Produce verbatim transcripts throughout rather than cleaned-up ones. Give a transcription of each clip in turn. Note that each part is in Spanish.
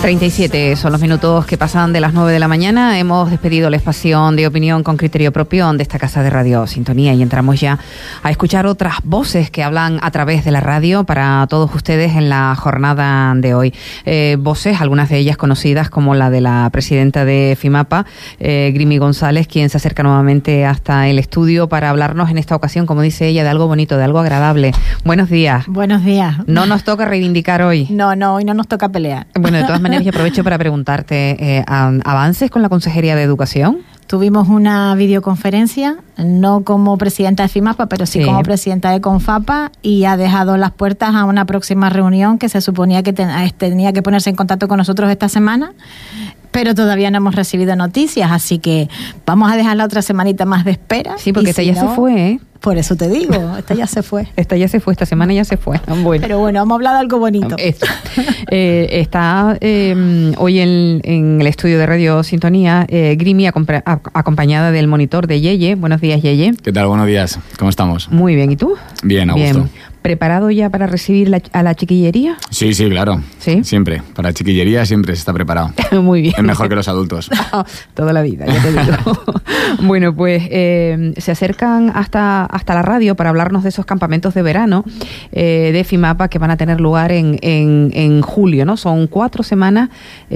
treinta y siete son los minutos que pasan de las nueve de la mañana. Hemos despedido el espacio de opinión con criterio propio de esta casa de Radio Sintonía y entramos ya a escuchar otras voces que hablan a través de la radio para todos ustedes en la jornada de hoy. Eh, voces, algunas de ellas conocidas como la de la presidenta de FIMAPA, eh, Grimi González, quien se acerca nuevamente hasta el estudio para hablarnos en esta ocasión, como dice ella, de algo bonito, de algo agradable. Buenos días. Buenos días. No nos toca reivindicar hoy. No, no, hoy no nos toca pelear. Bueno, de todas maneras, y aprovecho para preguntarte, eh, ¿avances con la Consejería de Educación? Tuvimos una videoconferencia, no como presidenta de FIMAPA, pero sí, sí como presidenta de CONFAPA, y ha dejado las puertas a una próxima reunión que se suponía que ten, tenía que ponerse en contacto con nosotros esta semana, pero todavía no hemos recibido noticias, así que vamos a dejar la otra semanita más de espera. Sí, porque esta si ya no, se fue, ¿eh? Por eso te digo, esta ya se fue. Esta ya se fue, esta semana ya se fue. Bueno. Pero bueno, hemos hablado de algo bonito. Esto. eh, está eh, hoy en, en el estudio de Radio Sintonía eh, Grimi acompañ- acompañada del monitor de Yeye. Buenos días, Yeye. ¿Qué tal? Buenos días. ¿Cómo estamos? Muy bien, ¿y tú? Bien, a gusto. Bien. ¿Preparado ya para recibir la, a la chiquillería? Sí, sí, claro. ¿Sí? Siempre. Para chiquillería siempre se está preparado. Muy bien. Es mejor que los adultos. Toda la vida, ya te digo. Bueno, pues eh, se acercan hasta, hasta la radio para hablarnos de esos campamentos de verano eh, de FIMAPA que van a tener lugar en, en, en julio, ¿no? Son cuatro semanas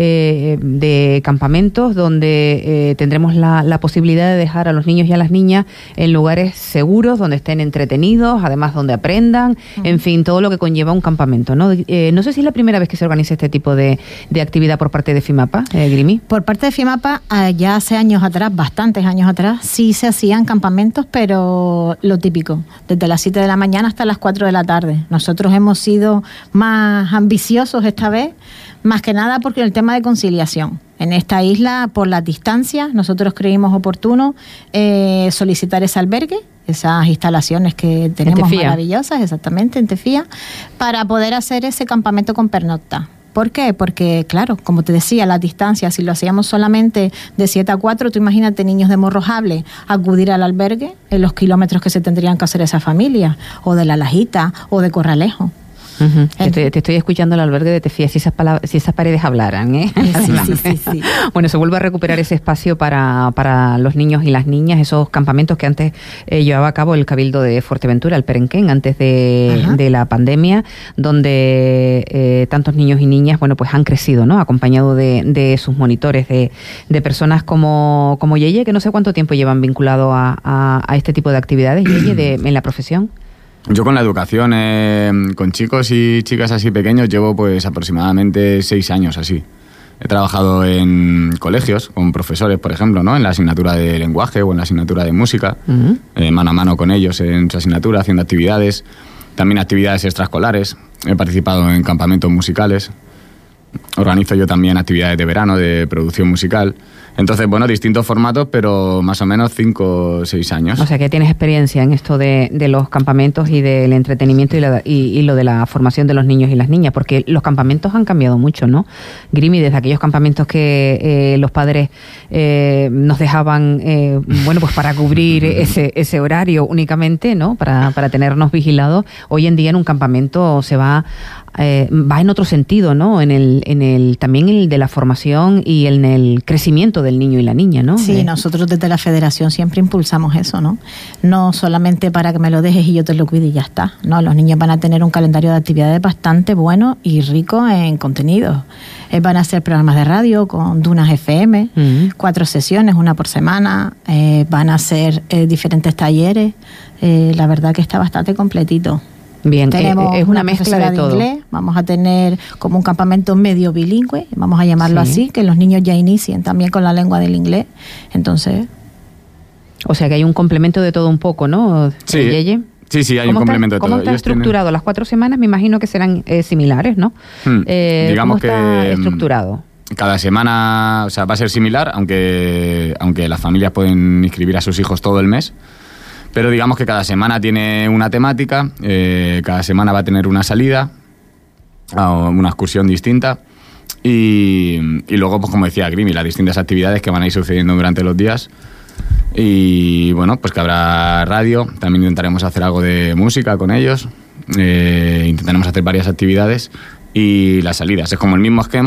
eh, de campamentos donde eh, tendremos la, la posibilidad de dejar a los niños y a las niñas en lugares seguros, donde estén entretenidos, además donde aprendan. En fin, todo lo que conlleva un campamento, ¿no? Eh, no sé si es la primera vez que se organiza este tipo de, de actividad por parte de FIMAPA, eh, Grimi. Por parte de FIMAPA, ya hace años atrás, bastantes años atrás, sí se hacían campamentos, pero lo típico, desde las siete de la mañana hasta las cuatro de la tarde. Nosotros hemos sido más ambiciosos esta vez, más que nada porque el tema de conciliación. En esta isla, por las distancias, nosotros creímos oportuno eh, solicitar ese albergue, esas instalaciones que tenemos maravillosas, exactamente, en Tefía, para poder hacer ese campamento con pernocta. ¿Por qué? Porque, claro, como te decía, las distancias, si lo hacíamos solamente de siete a cuatro, tú imagínate niños de Morrojable acudir al albergue en los kilómetros que se tendrían que hacer esa familia, o de La Lajita, o de Corralejo. Uh-huh. Te, estoy, te estoy escuchando el albergue de Tefía, si esas, palabras, si esas paredes hablaran, ¿eh? Sí, sí, sí, sí. Bueno, se vuelve a recuperar ese espacio para, para los niños y las niñas, esos campamentos que antes eh, llevaba a cabo el Cabildo de Fuerteventura, el Perenquén, antes de, de la pandemia, donde eh, tantos niños y niñas, bueno, pues han crecido, ¿no? Acompañado de, de sus monitores, de, de personas como, como Yeye, que no sé cuánto tiempo llevan vinculado a, a, a este tipo de actividades, Yeye, de, en la profesión. Yo con la educación, eh, con chicos y chicas así pequeños, llevo pues aproximadamente seis años así. He trabajado en colegios con profesores, por ejemplo, ¿no? En la asignatura de lenguaje o en la asignatura de música, uh-huh. eh, mano a mano con ellos en su asignatura, haciendo actividades, también actividades extraescolares. He participado en campamentos musicales. Organizo yo también actividades de verano, de producción musical. Entonces, bueno, distintos formatos, pero más o menos cinco o seis años. O sea, que tienes experiencia en esto de, de los campamentos y del entretenimiento y, la, y, y lo de la formación de los niños y las niñas, porque los campamentos han cambiado mucho, ¿no? Grimi, desde aquellos campamentos que eh, los padres eh, nos dejaban, eh, bueno, pues para cubrir ese, ese horario únicamente, ¿no? Para, para tenernos vigilados. Hoy en día en un campamento se va... Eh, va en otro sentido, ¿no? En el, en el también el de la formación y en el crecimiento del niño y la niña, ¿no? Sí, eh. nosotros desde la Federación siempre impulsamos eso, ¿no? No solamente para que me lo dejes y yo te lo cuide y ya está, ¿no? Los niños van a tener un calendario de actividades bastante bueno y rico en contenidos. Eh, van a hacer programas de radio con Dunas F M, uh-huh. cuatro sesiones, una por semana. Eh, van a hacer eh, diferentes talleres. Eh, la verdad que está bastante completito. Bien, tenemos es una, una mezcla de, de todo. Inglés, vamos a tener como un campamento medio bilingüe, vamos a llamarlo sí. así, que los niños ya inicien también con la lengua del inglés. Entonces, o sea que hay un complemento de todo un poco, ¿no? Sí. Yeye? Sí, sí, hay un complemento de todo. ¿Cómo está Ellos estructurado? tienen... Las cuatro semanas me imagino que serán eh, similares, ¿no? Hmm. Eh, Digamos ¿Cómo está que estructurado? Cada semana, o sea, va a ser similar, aunque, aunque las familias pueden inscribir a sus hijos todo el mes. Pero digamos que cada semana tiene una temática, eh, cada semana va a tener una salida, una excursión distinta y, y luego, pues como decía Grimi, las distintas actividades que van a ir sucediendo durante los días. Y bueno, pues que habrá radio, también intentaremos hacer algo de música con ellos, eh, intentaremos hacer varias actividades y las salidas. Es como el mismo esquema,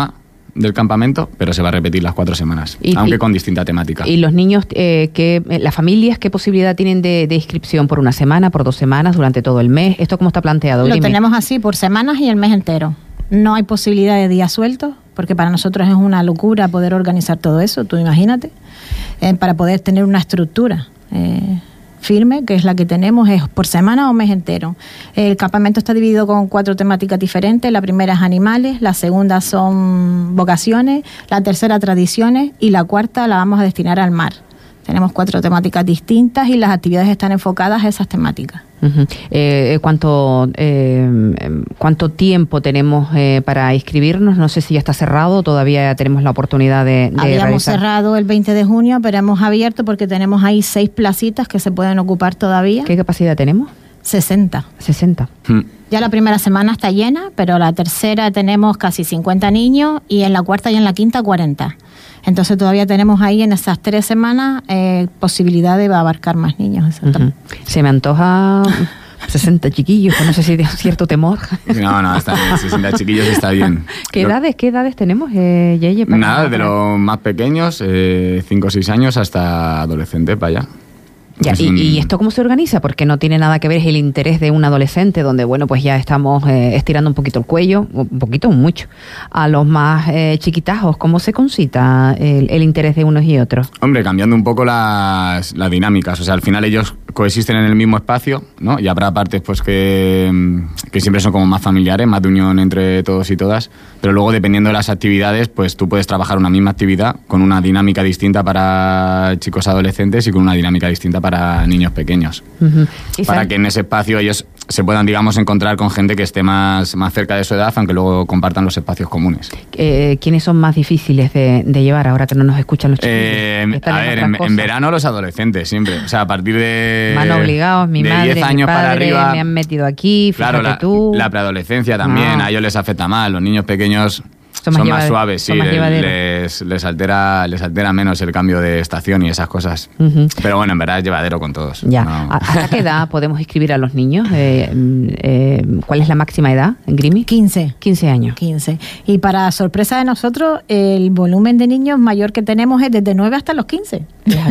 del campamento, pero se va a repetir las cuatro semanas, y, aunque y, con distinta temática. ¿Y los niños, eh, que, las familias, qué posibilidad tienen de, de inscripción? ¿Por una semana, por dos semanas, durante todo el mes? ¿Esto cómo está planteado? Lo Dime. Tenemos así, por semanas y el mes entero. No hay posibilidad de días sueltos, porque para nosotros es una locura poder organizar todo eso, tú imagínate, eh, para poder tener una estructura eh, firme, que es la que tenemos, es por semana o mes entero. El campamento está dividido con cuatro temáticas diferentes. La primera es animales, la segunda son vocaciones, la tercera tradiciones y la cuarta la vamos a destinar al mar. Tenemos cuatro temáticas distintas y las actividades están enfocadas a esas temáticas. Uh-huh. eh, ¿cuánto, eh, ¿Cuánto tiempo tenemos eh, para inscribirnos? No sé si ya está cerrado o todavía tenemos la oportunidad de, de Habíamos realizar. cerrado el veinte de junio, pero hemos abierto porque tenemos ahí seis placitas que se pueden ocupar todavía. ¿Qué capacidad tenemos? sesenta. sesenta. Hmm. Ya la primera semana está llena, pero la tercera tenemos casi cincuenta niños y en la cuarta y en la quinta cuarenta. Entonces todavía tenemos ahí en esas tres semanas eh, posibilidad de abarcar más niños. Uh-huh. Se me antoja sesenta chiquillos, no sé si de cierto temor. No, no, está bien, sesenta chiquillos está bien. ¿Qué edades, qué edades tenemos, eh, Yeye? Para Nada, de los más pequeños, eh, cinco o seis años, hasta adolescente, para allá. Ya, y, un... ¿Y esto cómo se organiza? Porque no tiene nada que ver, es el interés de un adolescente, donde, bueno, pues ya estamos eh, estirando un poquito el cuello, un poquito o mucho, a los más eh, chiquitajos. ¿Cómo se concita el, el interés de unos y otros? Hombre, cambiando un poco las, las dinámicas. O sea, al final ellos coexisten en el mismo espacio, ¿no? Y habrá partes pues que, que siempre son como más familiares, más de unión entre todos y todas, pero luego, dependiendo de las actividades, pues tú puedes trabajar una misma actividad con una dinámica distinta para chicos adolescentes y con una dinámica distinta para para niños pequeños, uh-huh. para que en ese espacio ellos se puedan, digamos, encontrar con gente que esté más, más cerca de su edad, aunque luego compartan los espacios comunes. Eh, ¿Quiénes son más difíciles de, de llevar ahora que no nos escuchan los chicos? Eh, a ver, en, en verano los adolescentes siempre, o sea, a partir de van obligados, mi de madre, diez años mi padre, para arriba, me han metido aquí, fíjate claro, la, tú. La preadolescencia también, ah. a ellos les afecta más, los niños pequeños son, son más suaves, sí, les, les, altera, les altera menos el cambio de estación y esas cosas. Uh-huh. Pero bueno, en verdad es llevadero con todos. Ya. No. ¿Hasta qué edad podemos inscribir a los niños? Eh, eh, ¿Cuál es la máxima edad en Grimi? quince. quince años. quince. Y para sorpresa de nosotros, el volumen de niños mayor que tenemos es desde nueve hasta los quince.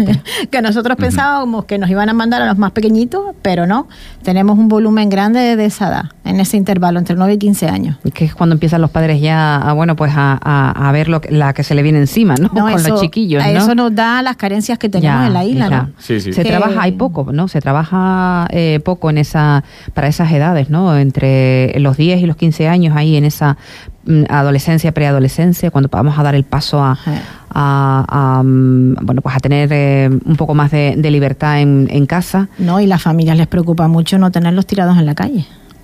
Que nosotros uh-huh. pensábamos que nos iban a mandar a los más pequeñitos, pero no. Tenemos un volumen grande de esa edad, en ese intervalo, entre nueve y quince años. Y que es cuando empiezan los padres ya a, bueno, pues a, a, a ver lo que, la que se le viene encima, ¿no? no Con eso, los chiquillos, ¿no? Eso nos da las carencias que tenemos ya, en la isla, ya. ¿no? Sí, sí. Se que... trabaja, hay poco, ¿no? Se trabaja eh, poco en esa, para esas edades, ¿no? Entre los diez y los quince años, ahí en esa mm, adolescencia, preadolescencia, cuando vamos a dar el paso a, a, a, a bueno, pues a tener eh, un poco más de, de libertad en, en casa. No, y las familias les preocupa mucho no tenerlos tirados en la calle.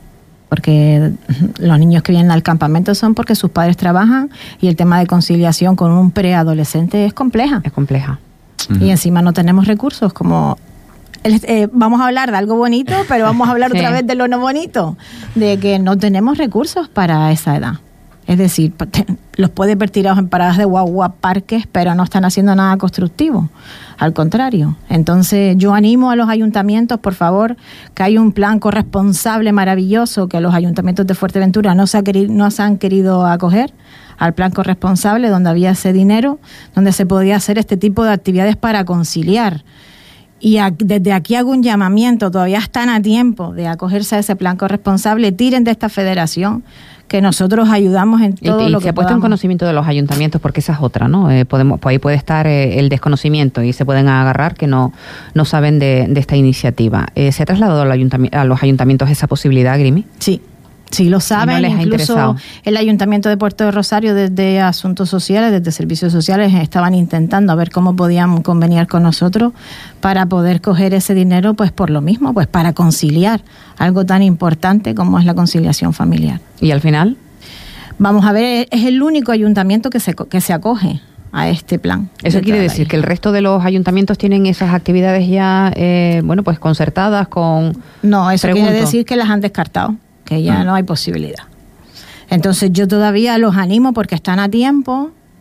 Porque los niños que vienen al campamento son porque sus padres trabajan y el tema de conciliación con un preadolescente es compleja. Es compleja. Uh-huh. Y encima no tenemos recursos, como eh, vamos a hablar de algo bonito, pero vamos a hablar sí. otra vez de lo no bonito, de que no tenemos recursos para esa edad. Es decir, los puede ver tirados en paradas de guagua, parques, pero no están haciendo nada constructivo. Al contrario. Entonces, yo animo a los ayuntamientos, por favor, que hay un plan corresponsable maravilloso que los ayuntamientos de Fuerteventura no se, ha querido, no se han querido acoger al plan corresponsable, donde había ese dinero, donde se podía hacer este tipo de actividades para conciliar. Y a, desde aquí hago un llamamiento, todavía están a tiempo de acogerse a ese plan corresponsable, tiren de esta federación, que nosotros ayudamos en todo y, y lo que se ha puesto podamos. En conocimiento de los ayuntamientos, porque esa es otra, ¿no? Eh, podemos, pues ahí puede estar eh, el desconocimiento y se pueden agarrar que no, no saben de, de esta iniciativa. Eh, ¿Se ha trasladado al ayuntami- a los ayuntamientos esa posibilidad, Grimi? Sí. Sí, lo saben, no incluso el Ayuntamiento de Puerto de Rosario, desde Asuntos Sociales, desde Servicios Sociales, estaban intentando a ver cómo podían conveniar con nosotros para poder coger ese dinero, pues por lo mismo, pues para conciliar algo tan importante como es la conciliación familiar. ¿Y al final? Vamos a ver, es el único ayuntamiento que se, que se acoge a este plan. Eso quiere decir que el resto de los ayuntamientos tienen esas actividades ya, eh, bueno, pues concertadas con... No, eso Pregunto. quiere decir que las han descartado, que ya no hay posibilidad. Entonces yo todavía los animo porque están a tiempo,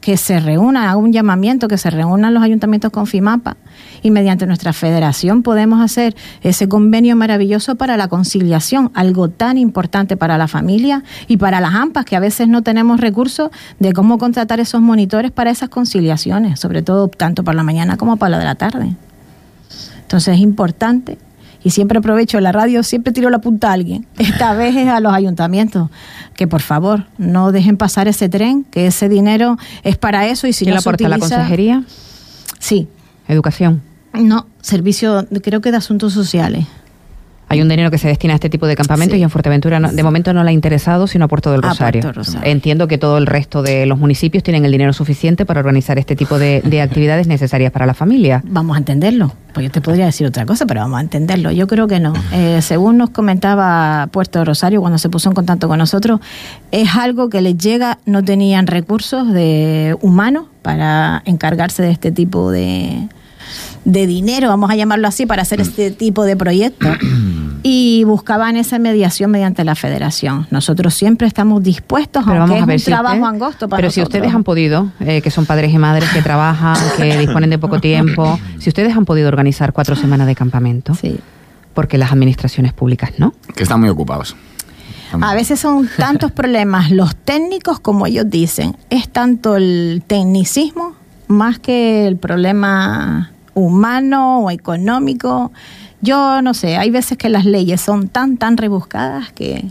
que se reúnan, haga un llamamiento, que se reúnan los ayuntamientos con FIMAPA y mediante nuestra federación podemos hacer ese convenio maravilloso para la conciliación, algo tan importante para la familia y para las AMPAs, que a veces no tenemos recursos de cómo contratar esos monitores para esas conciliaciones, sobre todo tanto para la mañana como para la de la tarde. Entonces es importante. Y siempre aprovecho la radio, siempre tiro la punta a alguien. Esta vez es a los ayuntamientos. Que por favor, no dejen pasar ese tren, que ese dinero es para eso. Y si ¿Quién no lo aporta? se utiliza, ¿La consejería? Sí. ¿Educación? No, servicio, creo que de asuntos sociales. Hay un dinero que se destina a este tipo de campamentos, sí. Y en Fuerteventura no, de momento no le ha interesado, sino a Puerto del Rosario. Puerto Rosario. Entiendo que todo el resto de los municipios tienen el dinero suficiente para organizar este tipo de, de actividades necesarias para la familia. Vamos a entenderlo. Pues yo te podría decir otra cosa, pero vamos a entenderlo. Yo creo que no. Eh, según nos comentaba Puerto del Rosario cuando se puso en contacto con nosotros, es algo que les llega, no tenían recursos de humanos para encargarse de este tipo de... de dinero, vamos a llamarlo así, para hacer este tipo de proyectos, y buscaban esa mediación mediante la federación. Nosotros siempre estamos dispuestos, pero aunque vamos a ver, es un si trabajo usted, angosto para pero nosotros. Si ustedes han podido, eh, que son padres y madres que trabajan, que disponen de poco tiempo, si ustedes han podido organizar cuatro semanas de campamento, sí. porque las administraciones públicas no. Que están muy ocupados. A veces son tantos problemas los técnicos como ellos dicen. Es tanto el tecnicismo más que el problema humano o económico. Yo no sé, hay veces que las leyes son tan, tan rebuscadas que...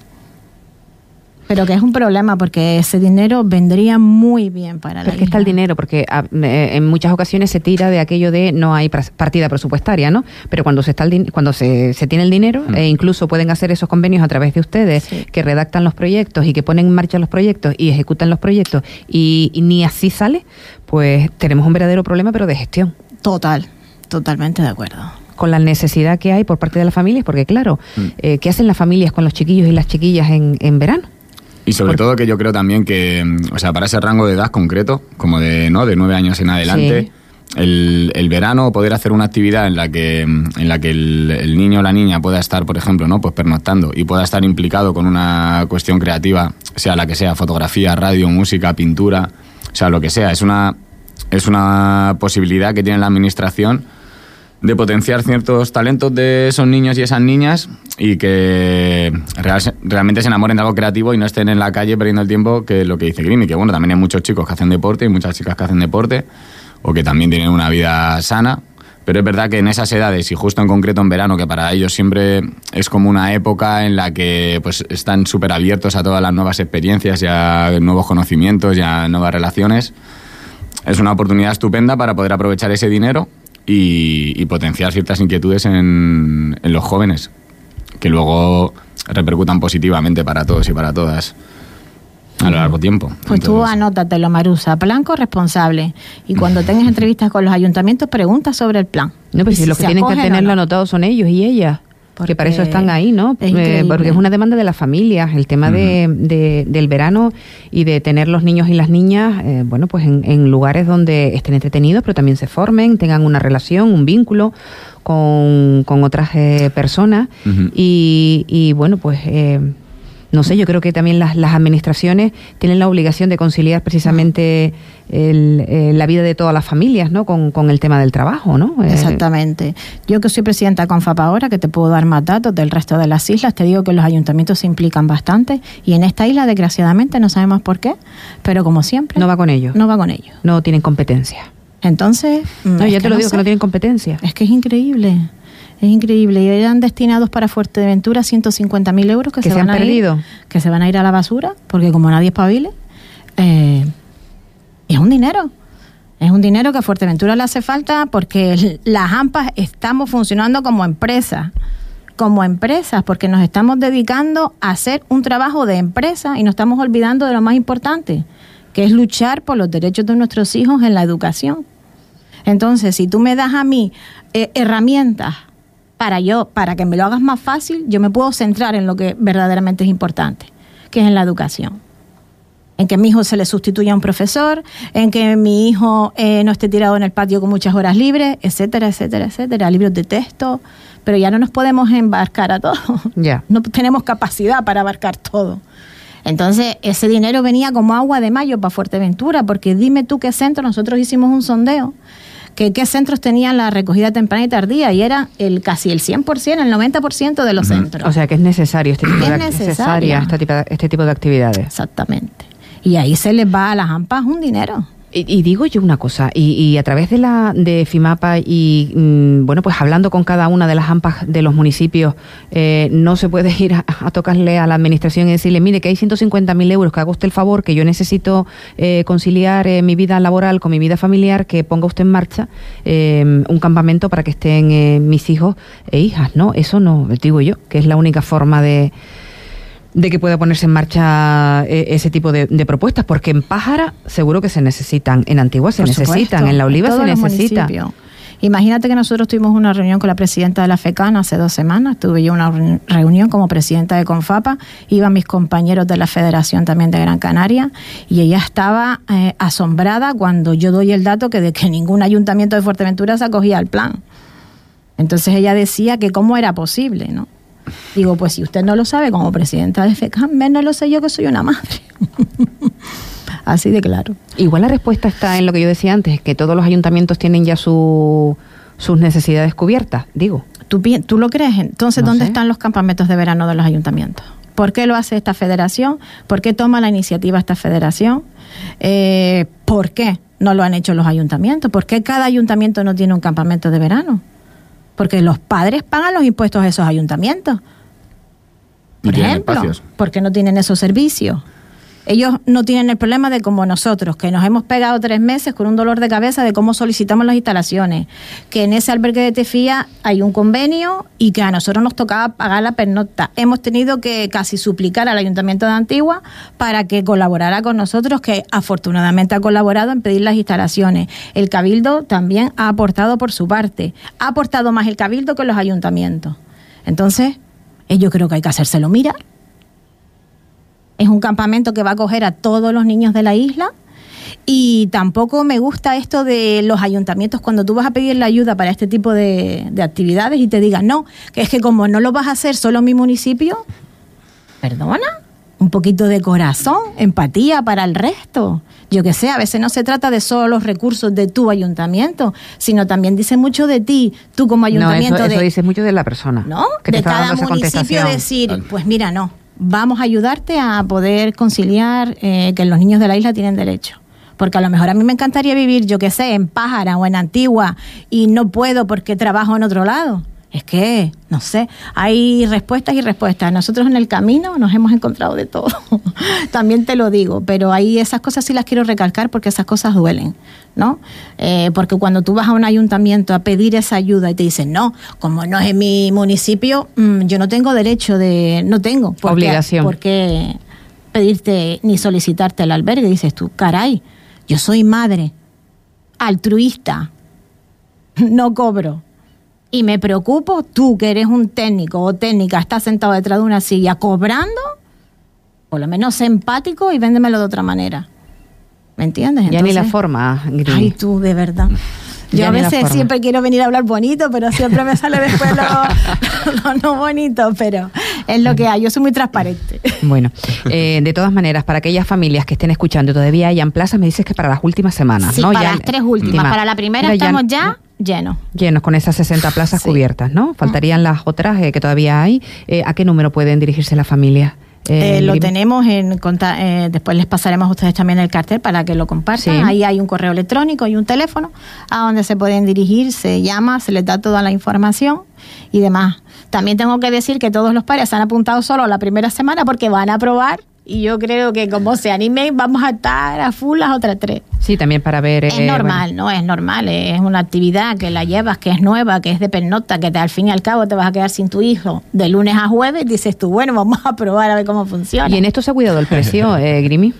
Pero que es un problema porque ese dinero vendría muy bien para la ¿Por qué está el dinero? Porque a, eh, en muchas ocasiones se tira de aquello de no hay partida presupuestaria, ¿no? Pero cuando se está el din- cuando se, se tiene el dinero, mm. e incluso pueden hacer esos convenios a través de ustedes, sí. que redactan los proyectos y que ponen en marcha los proyectos y ejecutan los proyectos y, y ni así sale, pues tenemos un verdadero problema, pero de gestión. Total, totalmente de acuerdo. Con la necesidad que hay por parte de las familias, porque claro, mm. eh, ¿qué hacen las familias con los chiquillos y las chiquillas en, en verano? Y sobre todo que yo creo también que, o sea, para ese rango de edad concreto, como de no de nueve años en adelante, sí. el, el verano, poder hacer una actividad en la que en la que el, el niño o la niña pueda estar, por ejemplo, no pues pernoctando y pueda estar implicado con una cuestión creativa, sea la que sea, fotografía, radio, música, pintura, o sea, lo que sea, es una es una posibilidad que tiene la administración de potenciar ciertos talentos de esos niños y esas niñas y que real, realmente se enamoren de algo creativo y no estén en la calle perdiendo el tiempo, que es lo que dice Grimi, que bueno, también hay muchos chicos que hacen deporte y muchas chicas que hacen deporte o que también tienen una vida sana, pero es verdad que en esas edades y justo en concreto en verano, que para ellos siempre es como una época en la que pues están súper abiertos a todas las nuevas experiencias y a nuevos conocimientos y a nuevas relaciones, es una oportunidad estupenda para poder aprovechar ese dinero Y, y potenciar ciertas inquietudes en, en los jóvenes que luego repercutan positivamente para todos y para todas a lo largo tiempo. Pues Entonces, tú anótatelo, Marusa, plan corresponsable, y cuando tengas entrevistas con los ayuntamientos pregunta sobre el plan. No, pero si, si los que tienen que tenerlo no. anotado son ellos y ellas. Porque para eso están ahí, ¿no? Es eh, porque es una demanda de las familias, el tema uh-huh. de, de, del verano y de tener los niños y las niñas, eh, bueno, pues en, en lugares donde estén entretenidos, pero también se formen, tengan una relación, un vínculo con, con otras eh, personas uh-huh. y, y, bueno, pues... Eh, No sé, yo creo que también las, las administraciones tienen la obligación de conciliar precisamente el, eh, la vida de todas las familias, ¿no? Con, con el tema del trabajo, ¿no? Exactamente. Yo que soy presidenta de CONFAP ahora, que te puedo dar más datos del resto de las islas, te digo que los ayuntamientos se implican bastante y en esta isla, desgraciadamente, no sabemos por qué, pero como siempre... No va con ellos. No va con ellos. No tienen competencia. Entonces... No, ya te lo digo, que no tienen competencia. Es que es increíble. Es increíble. Y eran destinados para Fuerteventura ciento cincuenta mil euros que, que se, se van han a perdido. Ir, que se van a ir a la basura, porque como nadie espabile, eh, es un dinero. Es un dinero que a Fuerteventura le hace falta porque las AMPAs estamos funcionando como empresas. Como empresas, porque nos estamos dedicando a hacer un trabajo de empresa y nos estamos olvidando de lo más importante, que es luchar por los derechos de nuestros hijos en la educación. Entonces, si tú me das a mí eh, herramientas para yo, para que me lo hagas más fácil, yo me puedo centrar en lo que verdaderamente es importante, que es en la educación. En que a mi hijo se le sustituya a un profesor, en que mi hijo eh, no esté tirado en el patio con muchas horas libres, etcétera, etcétera, etcétera, libros de texto, pero ya no nos podemos embarcar a todo. Yeah. No tenemos capacidad para abarcar todo. Entonces, ese dinero venía como agua de mayo para Fuerteventura, porque dime tú qué centro, nosotros hicimos un sondeo, que qué centros tenían la recogida temprana y tardía, y era el casi el cien por ciento, el noventa por ciento de los uh-huh. centros. O sea, que es necesario este tipo, es de, necesaria. Este, tipo, este tipo de actividades. Exactamente. Y ahí se les va a las AMPAs un dinero. Y, y digo yo una cosa, y, y a través de la de FIMAPA y, mmm, bueno, pues hablando con cada una de las AMPAs de los municipios, eh, no se puede ir a, a tocarle a la administración y decirle, mire, que hay ciento cincuenta mil euros, que haga usted el favor, que yo necesito eh, conciliar eh, mi vida laboral con mi vida familiar, que ponga usted en marcha eh, un campamento para que estén eh, mis hijos e hijas, ¿no? Eso no, digo yo, que es la única forma de... de que pueda ponerse en marcha eh, ese tipo de, de propuestas, porque en Pájara seguro que se necesitan, en Antigua se Por necesitan, supuesto, en La Oliva se necesita. Imagínate que nosotros tuvimos una reunión con la presidenta de la FECAN hace dos semanas, tuve yo una reunión como presidenta de CONFAPA, iban mis compañeros de la Federación también de Gran Canaria, y ella estaba eh, asombrada cuando yo doy el dato que de que ningún ayuntamiento de Fuerteventura se acogía al plan. Entonces ella decía que cómo era posible, ¿no? Digo, pues si usted no lo sabe como presidenta de FECAM, menos lo sé yo que soy una madre. Así de claro. Igual la respuesta está en lo que yo decía antes, que todos los ayuntamientos tienen ya su, sus necesidades cubiertas, digo. ¿Tú, ¿Tú lo crees? Entonces, no ¿dónde sé. están los campamentos de verano de los ayuntamientos? ¿Por qué lo hace esta federación? ¿Por qué toma la iniciativa esta federación? Eh, ¿Por qué no lo han hecho los ayuntamientos? ¿Por qué cada ayuntamiento no tiene un campamento de verano? Porque los padres pagan los impuestos a esos ayuntamientos. Por ejemplo, espacios. ¿Por qué no tienen esos servicios? Ellos no tienen el problema de como nosotros, que nos hemos pegado tres meses con un dolor de cabeza de cómo solicitamos las instalaciones, que en ese albergue de Tefía hay un convenio y que a nosotros nos tocaba pagar la pernocta. Hemos tenido que casi suplicar al Ayuntamiento de Antigua para que colaborara con nosotros, que afortunadamente ha colaborado en pedir las instalaciones. El Cabildo también ha aportado por su parte. Ha aportado más el Cabildo que los ayuntamientos. Entonces, yo creo que hay que hacérselo mirar. Es un campamento que va a acoger a todos los niños de la isla, y tampoco me gusta esto de los ayuntamientos cuando tú vas a pedir la ayuda para este tipo de, de actividades y te digan, no, que es que como no lo vas a hacer solo en mi municipio, perdona, un poquito de corazón, empatía para el resto. Yo que sé, a veces no se trata de solo los recursos de tu ayuntamiento, sino también dice mucho de ti, tú como ayuntamiento. No, eso, de, eso dice mucho de la persona. ¿No? Que de te está cada dando esa municipio decir, pues mira, no, vamos a ayudarte a poder conciliar eh, que los niños de la isla tienen derecho. Porque a lo mejor a mí me encantaría vivir, yo que sé, en Pájara o en Antigua y no puedo porque trabajo en otro lado. Es que, no sé, hay respuestas y respuestas. Nosotros en el camino nos hemos encontrado de todo. También te lo digo, pero ahí esas cosas sí las quiero recalcar porque esas cosas duelen, ¿no? Eh, porque cuando tú vas a un ayuntamiento a pedir esa ayuda y te dicen, no, como no es en mi municipio, mmm, yo no tengo derecho de... No tengo por obligación. ¿Por qué pedirte ni solicitarte el albergue? Dices tú, caray, yo soy madre, altruista, no cobro. Y me preocupo, tú que eres un técnico o técnica, estás sentado detrás de una silla cobrando, por lo menos sé empático y véndemelo de otra manera. ¿Me entiendes? Entonces, ya ni la forma, Gris. Ay, tú, de verdad. Yo ya a veces siempre quiero venir a hablar bonito, pero siempre me sale después lo, lo no bonito, pero es lo que hay. Yo soy muy transparente. Bueno, eh, de todas maneras, para aquellas familias que estén escuchando y todavía hayan plazas, me dices que para las últimas semanas, sí, ¿no? para ya, las tres últimas. Para la primera ya, estamos ya... Llenos. Llenos, con esas sesenta plazas sí. cubiertas, ¿no? Faltarían las otras eh, que todavía hay. Eh, ¿A qué número pueden dirigirse las familias? Eh, eh, lo tenemos en eh, después les pasaremos a ustedes también el cartel para que lo compartan. Sí. Ahí hay un correo electrónico y un teléfono a donde se pueden dirigir, se llama, se les da toda la información y demás. También tengo que decir que todos los padres se han apuntado solo la primera semana porque van a probar. Y yo creo que como se animen, vamos a estar a full las otras tres. Sí, también para ver... Es eh, normal, bueno. no es normal. Es una actividad que la llevas, que es nueva, que es de pernocta, que te, al fin y al cabo te vas a quedar sin tu hijo de lunes a jueves. Dices tú, bueno, vamos a probar a ver cómo funciona. ¿Y en esto se ha cuidado el precio, eh, Grimi?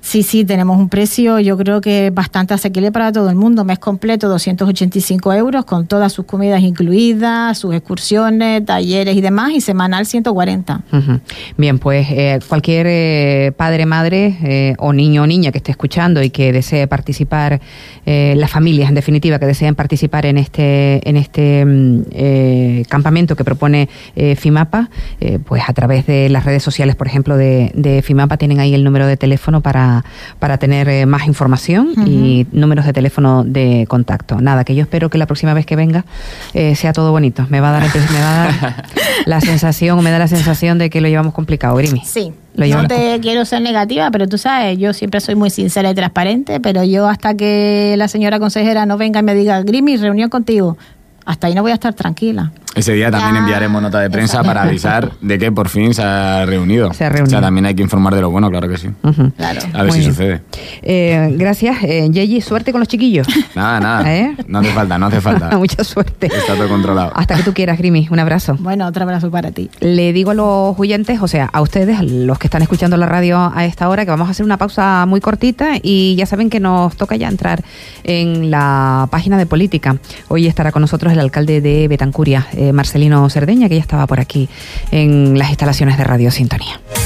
Sí, sí, tenemos un precio, yo creo que bastante asequible para todo el mundo. Mes completo, doscientos ochenta y cinco euros, con todas sus comidas incluidas, sus excursiones, talleres y demás, y semanal ciento cuarenta. Uh-huh. Bien, pues eh, cualquier eh, padre, madre eh, o niño o niña que esté escuchando y que desee participar, eh, las familias, en definitiva, que deseen participar en este en este eh, campamento que propone eh, FIMAPA, eh, pues a través de las redes sociales, por ejemplo, de, de FIMAPA, tienen ahí el número de teléfono para para tener eh, más información uh-huh. y números de teléfono de contacto. Nada, que yo espero que la próxima vez que venga eh, sea todo bonito. Me va a dar, me va a dar la sensación, me da la sensación de que lo llevamos complicado, Grimi. Sí. No te quiero ser negativa, pero tú sabes, yo siempre soy muy sincera y transparente, pero yo hasta que la señora consejera no venga y me diga, Grimi, reunión contigo, hasta ahí no voy a estar tranquila. Ese día también ya enviaremos nota de prensa para avisar de que por fin se ha reunido. Se ha reunido. O sea, también hay que informar de lo bueno, claro que sí. Uh-huh. Claro. A ver Muy si bien. sucede. Eh, gracias, eh, Yeyi, suerte con los chiquillos. Nada, nada. ¿Eh? No hace falta, no hace falta. Mucha suerte. Está todo controlado. Hasta que tú quieras, Grimi. Un abrazo. Bueno, otro abrazo para ti. Le digo a los oyentes, o sea, a ustedes, los que están escuchando la radio a esta hora, que vamos a hacer una pausa muy cortita y ya saben que nos toca ya entrar en la página de política. Hoy estará con nosotros el alcalde de Betancuria, eh, Marcelino Cerdeña, que ya estaba por aquí en las instalaciones de Radio Sintonía.